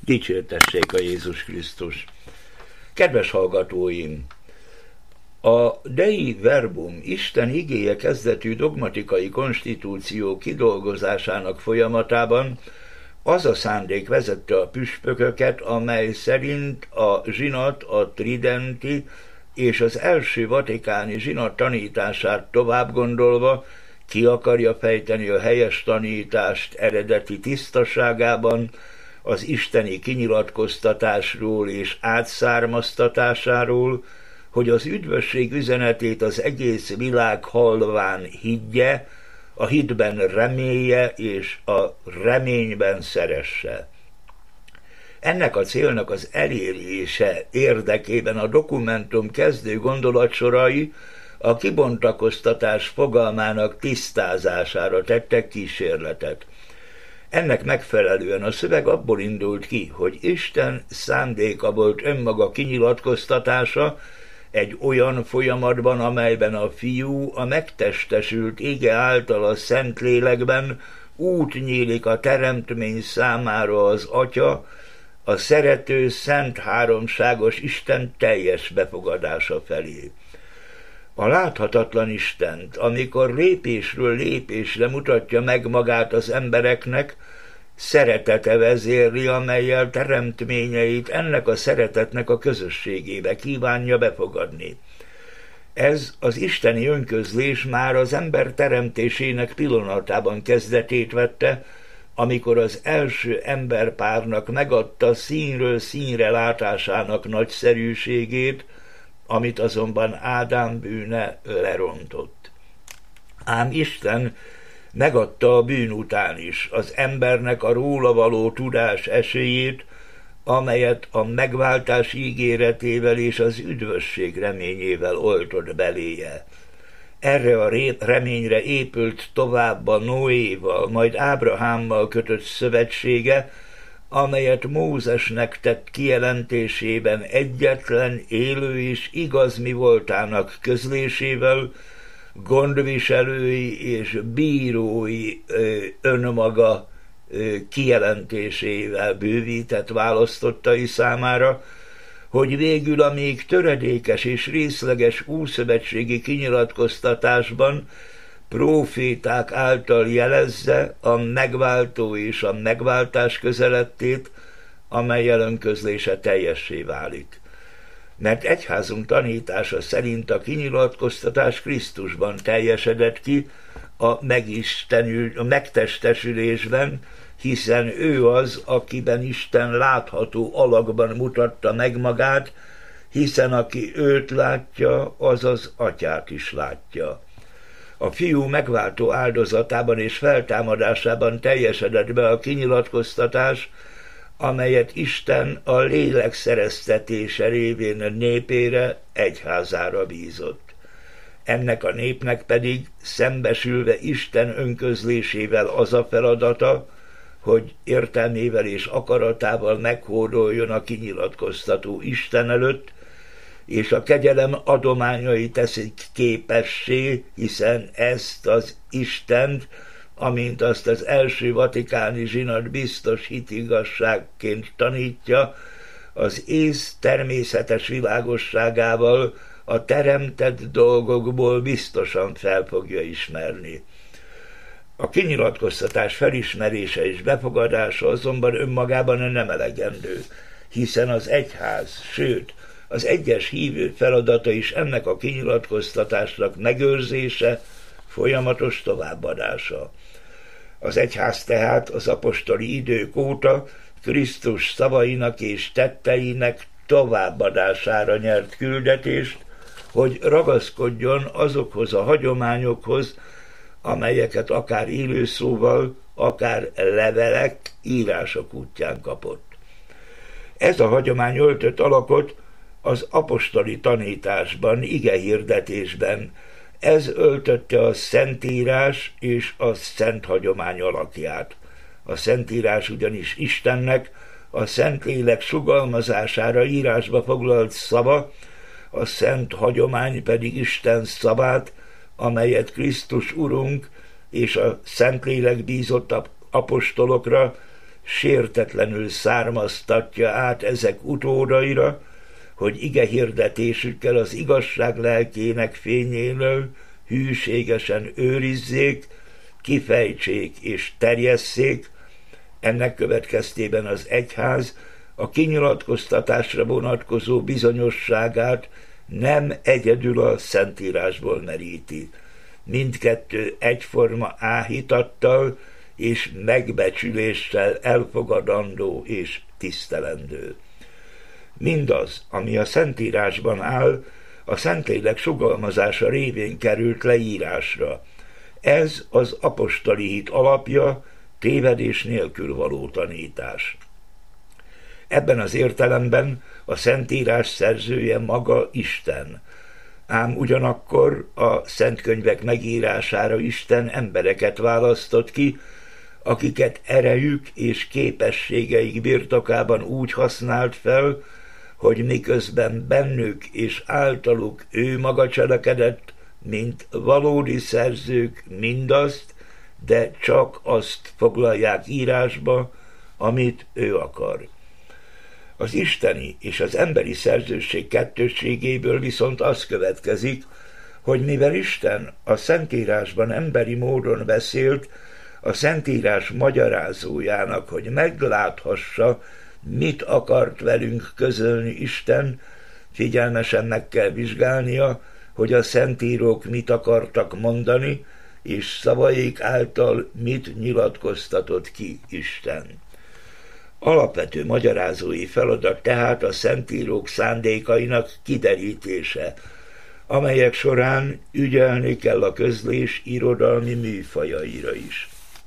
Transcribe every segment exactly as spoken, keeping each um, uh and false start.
Dicsértessék a Jézus Krisztus! Kedves hallgatóim! A Dei Verbum, Isten igéje kezdetű dogmatikai konstitúció kidolgozásának folyamatában az a szándék vezette a püspököket, amely szerint a zsinat, a tridenti és az első vatikáni zsinat tanítását tovább gondolva ki akarja fejteni a helyes tanítást eredeti tisztaságában, az isteni kinyilatkoztatásról és átszármaztatásáról, hogy az üdvösség üzenetét az egész világ halván higgye, a hitben remélje és a reményben szeresse. Ennek a célnak az elérése érdekében a dokumentum kezdő gondolatsorai a kibontakoztatás fogalmának tisztázására tettek kísérletet. Ennek megfelelően a szöveg abból indult ki, hogy Isten szándéka volt önmaga kinyilatkoztatása egy olyan folyamatban, amelyben a Fiú a megtestesült ége által a Szentlélekben út nyílik a teremtmény számára az Atya, a szerető, szent háromságos Isten teljes befogadása felé. A láthatatlan Istent, amikor lépésről lépésre mutatja meg magát az embereknek, szeretete vezérli, amellyel teremtményeit ennek a szeretetnek a közösségébe kívánja befogadni. Ez az isteni önközlés már az ember teremtésének pillanatában kezdetét vette, amikor az első emberpárnak megadta színről színre látásának nagyszerűségét, amit azonban Ádám bűne lerontott. Ám Isten megadta a bűn után is az embernek a róla való tudás esélyét, amelyet a megváltás ígéretével és az üdvösség reményével oltott beléje. Erre a reményre épült tovább a Noéval, majd Ábrahámmal kötött szövetsége, amelyet Mózesnek tett kijelentésében egyetlen, élő és igaz mi voltának közlésével, gondviselői és bírói önmaga kijelentésével bővített választottai számára, hogy végül a még töredékes és részleges ószövetségi kinyilatkoztatásban próféták által jelezze a megváltó és a megváltás közelettét, amellyel önközlése teljessé válik. Mert egyházunk tanítása szerint a kinyilatkoztatás Krisztusban teljesedett ki a, megistenül, a megtestesülésben, hiszen ő az, akiben Isten látható alakban mutatta meg magát, hiszen aki őt látja, az az Atyát is látja. A Fiú megváltó áldozatában és feltámadásában teljesedett be a kinyilatkoztatás, amelyet Isten a lélek szereztetése révén népére, egyházára bízott. Ennek a népnek pedig szembesülve Isten önközlésével az a feladata, hogy értelmével és akaratával meghódoljon a kinyilatkoztató Isten előtt, és a kegyelem adományai teszik képessé, hiszen ezt az Istent, amint azt az első vatikáni zsinat biztos hitigazságként tanítja, az ész természetes világosságával a teremtett dolgokból biztosan fel fogja ismerni. A kinyilatkoztatás felismerése és befogadása azonban önmagában nem elegendő, hiszen az egyház, sőt, az egyes hívő feladata is ennek a kinyilatkoztatásnak megőrzése, folyamatos továbbadása. Az egyház tehát az apostoli idők óta Krisztus szavainak és tetteinek továbbadására nyert küldetést, hogy ragaszkodjon azokhoz a hagyományokhoz, amelyeket akár élőszóval, akár levelek, írások útján kapott. Ez a hagyomány öltött alakot az apostoli tanításban, igehirdetésben. Ez öltötte a Szentírás és a Szent Hagyomány alakját. A Szentírás ugyanis Istennek a Szentlélek sugalmazására írásba foglalt szava, a Szent Hagyomány pedig Isten szavát, amelyet Krisztus Urunk és a Szentlélek bízott apostolokra sértetlenül származtatja át ezek utódaira, hogy ige hirdetésükkel az igazság lelkének fényéről hűségesen őrizzék, kifejtsék és terjesszék. Ennek következtében az egyház a kinyilatkoztatásra vonatkozó bizonyosságát nem egyedül a Szentírásból meríti. Mindkettő egyforma áhítattal és megbecsüléssel elfogadandó és tisztelendő. Mindaz, ami a Szentírásban áll, a Szentlélek sugalmazása révén került leírásra. Ez az apostoli hit alapja, tévedés nélkül való tanítás. Ebben az értelemben a Szentírás szerzője maga Isten, ám ugyanakkor a szentkönyvek megírására Isten embereket választott ki, akiket erejük és képességeik birtokában úgy használt fel, hogy miközben bennük és általuk ő maga cselekedett, mint valódi szerzők mindazt, de csak azt foglalják írásba, amit ő akar. Az isteni és az emberi szerzőség kettősségéből viszont az következik, hogy mivel Isten a Szentírásban emberi módon beszélt, a Szentírás magyarázójának, hogy megláthassa, mit akart velünk közölni Isten, figyelmesen meg kell vizsgálnia, hogy a szentírók mit akartak mondani, és szavaik által mit nyilatkoztatott ki Isten. Alapvető magyarázói feladat tehát a szentírók szándékainak kiderítése, amelyek során ügyelni kell a közlés irodalmi műfajaira is.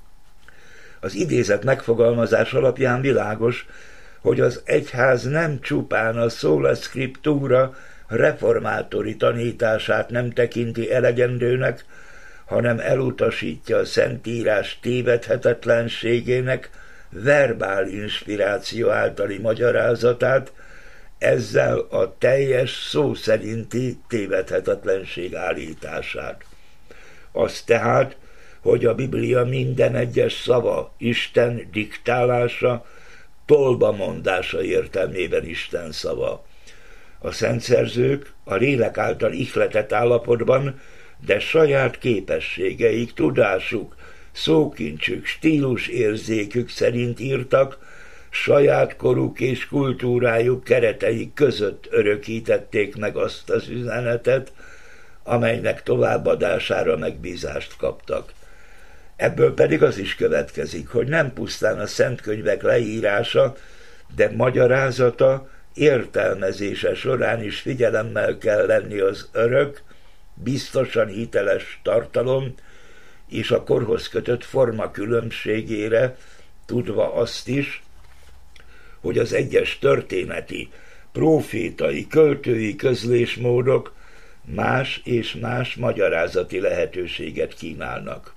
Az idézet megfogalmazás alapján világos, hogy az egyház nem csupán a sola scriptura reformátori tanítását nem tekinti elegendőnek, hanem elutasítja a Szentírás tévedhetetlenségének verbál inspiráció általi magyarázatát, ezzel a teljes szó szerinti tévedhetetlenség állítását. Az tehát, hogy a Biblia minden egyes szava Isten diktálása, tolbamondása értelmében Isten szava. A szentszerzők a lélek által ihletett állapotban, de saját képességeik, tudásuk, szókincsük, stílusérzékük szerint írtak, saját koruk és kultúrájuk keretei között örökítették meg azt az üzenetet, amelynek továbbadására megbízást kaptak. Ebből pedig az is következik, hogy nem pusztán a szentkönyvek leírása, de magyarázata, értelmezése során is figyelemmel kell lenni az örök, biztosan hiteles tartalom és a korhoz kötött forma különbségére, tudva azt is, hogy az egyes történeti, prófétai, költői közlésmódok más és más magyarázati lehetőséget kínálnak.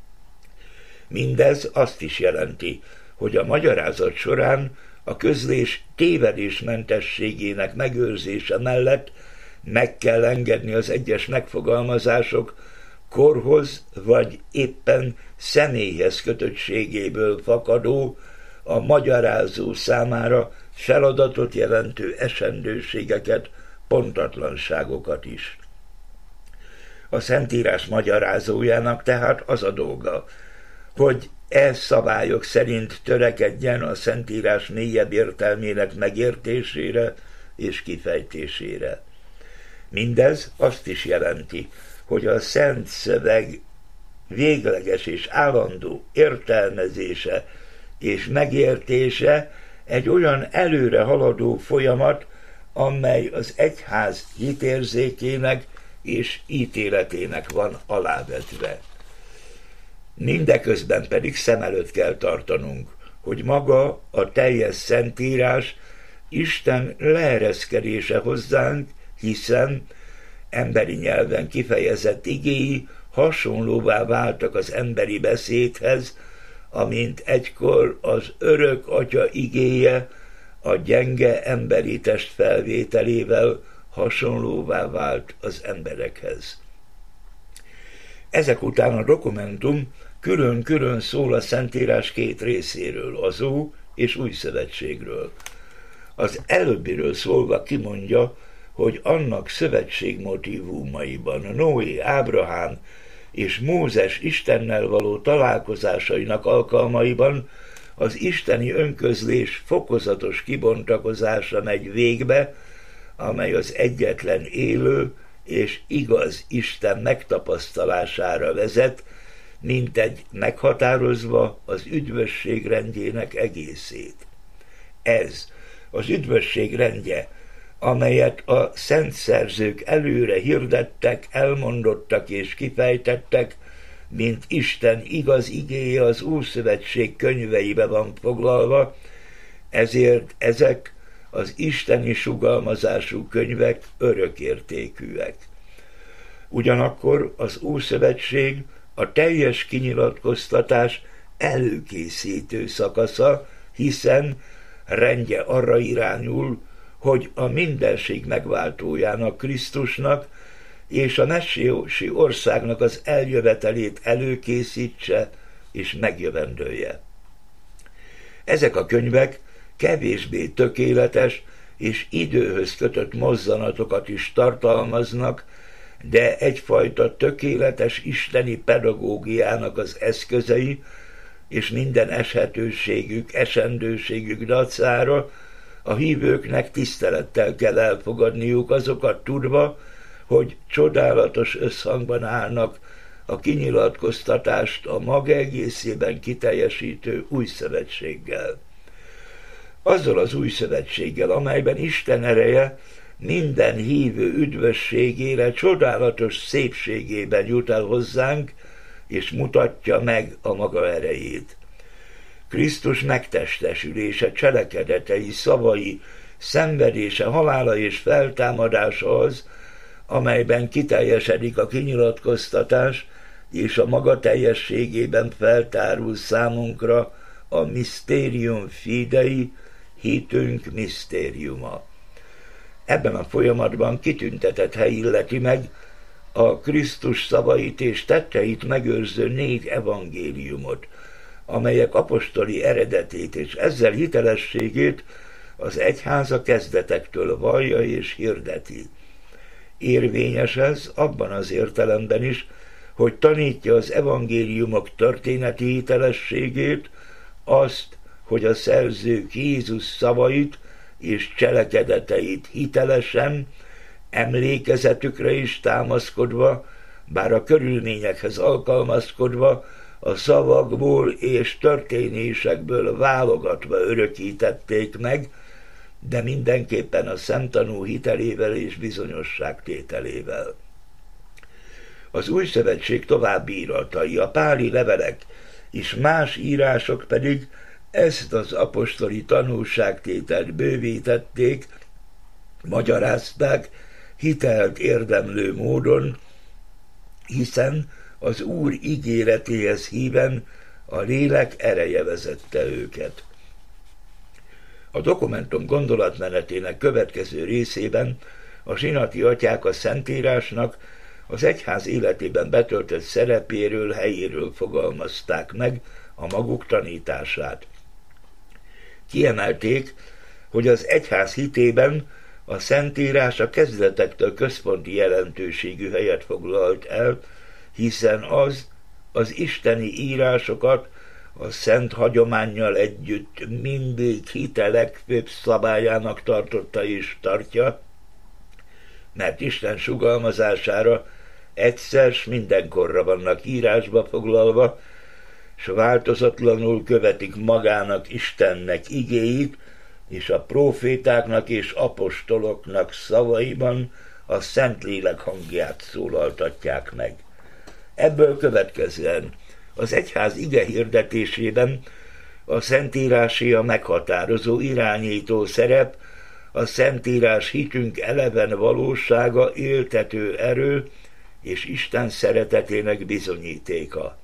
Mindez azt is jelenti, hogy a magyarázat során a közlés tévedésmentességének megőrzése mellett meg kell engedni az egyes megfogalmazások korhoz vagy éppen személyhez kötöttségéből fakadó, a magyarázó számára feladatot jelentő esendőségeket, pontatlanságokat is. A Szentírás magyarázójának tehát az a dolga, hogy e szabályok szerint törekedjen a Szentírás mélyebb értelmének megértésére és kifejtésére. Mindez azt is jelenti, hogy a Szent Szöveg végleges és állandó értelmezése és megértése egy olyan előre haladó folyamat, amely az egyház hitérzékének és ítéletének van alávetve. Mindeközben pedig szem előtt kell tartanunk, hogy maga a teljes Szentírás Isten leereszkedése hozzánk, hiszen emberi nyelven kifejezett igéi hasonlóvá váltak az emberi beszédhez, amint egykor az örök Atya igéje a gyenge emberi test felvételével hasonlóvá vált az emberekhez. Ezek után a dokumentum külön-külön szól a Szentírás két részéről, az Ó és Új Szövetségről. Az előbbiről szólva kimondja, hogy annak szövetség motívumaiban Noé, Ábrahám és Mózes Istennel való találkozásainak alkalmaiban az isteni önközlés fokozatos kibontakozása megy végbe, amely az egyetlen élő és igaz Isten megtapasztalására vezet, mintegy meghatározva az üdvösség rendjének egészét. Ez az üdvösség rendje, amelyet a szent szerzők előre hirdettek, elmondottak és kifejtettek, mint Isten igaz igéje az Ószövetség könyveibe van foglalva, ezért ezek az isteni sugalmazású könyvek örökértékűek. Ugyanakkor az Ószövetség a teljes kinyilatkoztatás előkészítő szakasza, hiszen rendje arra irányul, hogy a mindenség megváltójának, Krisztusnak és a messziósi országnak az eljövetelét előkészítse és megjövendője. Ezek a könyvek kevésbé tökéletes és időhöz kötött mozzanatokat is tartalmaznak, de egyfajta tökéletes isteni pedagógiának az eszközei, és minden eshetőségük, esendőségük dacára a hívőknek tisztelettel kell elfogadniuk azokat tudva, hogy csodálatos összhangban állnak a kinyilatkoztatást a maga egészében kiteljesítő új szövetséggel. Azzal az új szövetséggel, amelyben Isten ereje minden hívő üdvösségére csodálatos szépségében jut el hozzánk, és mutatja meg a maga erejét. Krisztus megtestesülése, cselekedetei, szavai, szenvedése, halála és feltámadása az, amelyben kiteljesedik a kinyilatkoztatás, és a maga teljességében feltárul számunkra a Mysterium Fidei, hitünk misztériuma. Ebben a folyamatban kitüntetett hely illeti meg a Krisztus szavait és tetteit megőrző négy evangéliumot, amelyek apostoli eredetét és ezzel hitelességét az egyháza kezdetektől vallja és hirdeti. Érvényes ez abban az értelemben is, hogy tanítja az evangéliumok történeti hitelességét, azt, hogy a szerzők Jézus szavait és cselekedeteit hitelesen, emlékezetükre is támaszkodva, bár a körülményekhez alkalmazkodva, a szavakból és történésekből válogatva örökítették meg, de mindenképpen a szemtanú hitelével és bizonyosságtételével. Az új szövetség további íratai, a páli levelek és más írások pedig ezt az apostoli tanúságtételt bővítették, magyarázták hitelt érdemlő módon, hiszen az Úr ígéretéhez híven a lélek ereje vezette őket. A dokumentum gondolatmenetének következő részében a zsinati atyák a Szentírásnak az egyház életében betöltött szerepéről, helyéről fogalmazták meg a maguk tanítását. Kiemelték, hogy az egyház hitében a Szentírás a kezdetektől központi jelentőségű helyet foglalt el, hiszen az az isteni írásokat a szent hagyománnyal együtt mindig hite legfőbb szabályának tartotta és tartja, mert Isten sugalmazására egyszer s mindenkorra vannak írásba foglalva, s változatlanul követik magának Istennek igéit, és a prófétáknak és apostoloknak szavaiban a Szentlélek hangját szólaltatják meg. Ebből következően az egyház ige hirdetésében a Szentírási a meghatározó irányító szerep, a Szentírás hitünk eleven valósága, éltető erő és Isten szeretetének bizonyítéka.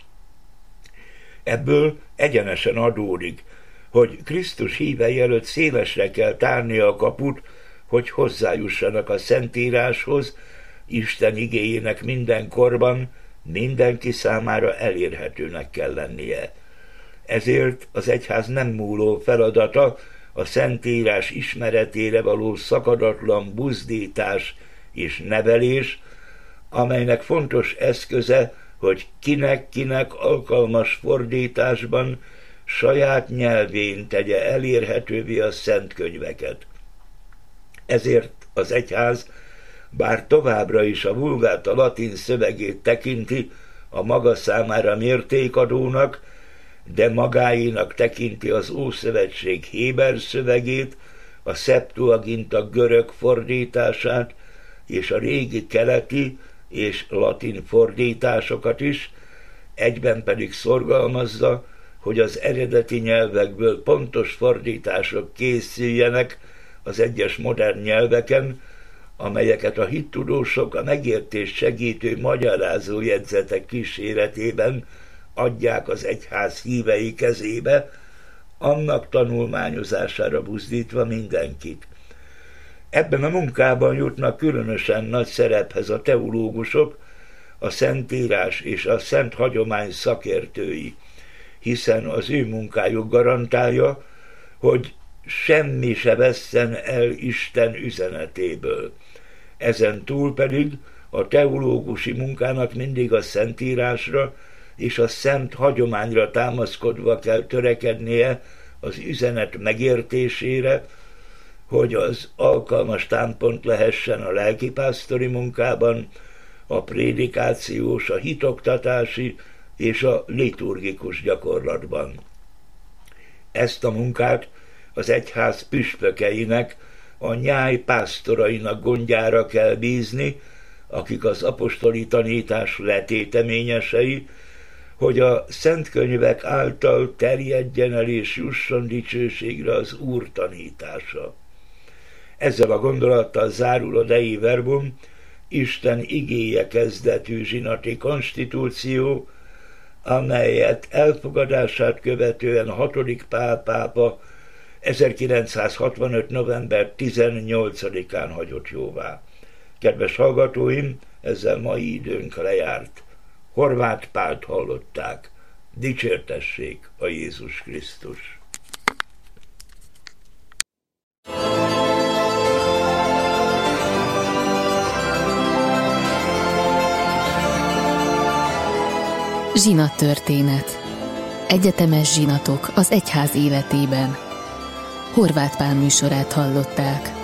Ebből egyenesen adódik, hogy Krisztus hívei előtt szélesre kell tárni a kaput, hogy hozzájussanak a Szentíráshoz, Isten igéjének minden korban mindenki számára elérhetőnek kell lennie. Ezért az egyház nem múló feladata a Szentírás ismeretére való szakadatlan buzdítás és nevelés, amelynek fontos eszköze, hogy kinek-kinek alkalmas fordításban saját nyelvén tegye elérhetővé a szent könyveket. Ezért az egyház, bár továbbra is a vulgáta latin szövegét tekinti a maga számára mértékadónak, de magáénak tekinti az Ószövetség héber szövegét, a Septuaginta görög fordítását és a régi keleti és latin fordításokat is, egyben pedig szorgalmazza, hogy az eredeti nyelvekből pontos fordítások készüljenek az egyes modern nyelveken, amelyeket a hittudósok a megértést segítő magyarázó jegyzetek kíséretében adják az egyház hívei kezébe, annak tanulmányozására buzdítva mindenkit. Ebben a munkában jutnak különösen nagy szerephez a teológusok, a Szentírás és a Szent Hagyomány szakértői, hiszen az ő munkájuk garantálja, hogy semmi se vesszen el Isten üzenetéből. Ezen túl pedig a teológusi munkának mindig a Szentírásra és a Szent Hagyományra támaszkodva kell törekednie az üzenet megértésére, hogy az alkalmas támpont lehessen a lelkipásztori munkában, a prédikációs, a hitoktatási és a liturgikus gyakorlatban. Ezt a munkát az egyház püspökeinek, a nyáj pásztorainak gondjára kell bízni, akik az apostoli tanítás letéteményesei, hogy a szent könyvek által terjedjen el és jusson dicsőségre az Úr tanítása. Ezzel a gondolattal zárul a Dei Verbum, Isten igéje kezdetű zsinati konstitúció, amelyet elfogadását követően a hatodik Pál pápa ezerkilencszázhatvanöt. november tizennyolcadikán hagyott jóvá. Kedves hallgatóim, ezzel mai időnk lejárt. Horváth Pált hallották. Dicsértessék a Jézus Krisztus! Zsinattörténet. Egyetemes zsinatok az egyház életében. Horváth Pál műsorát hallották.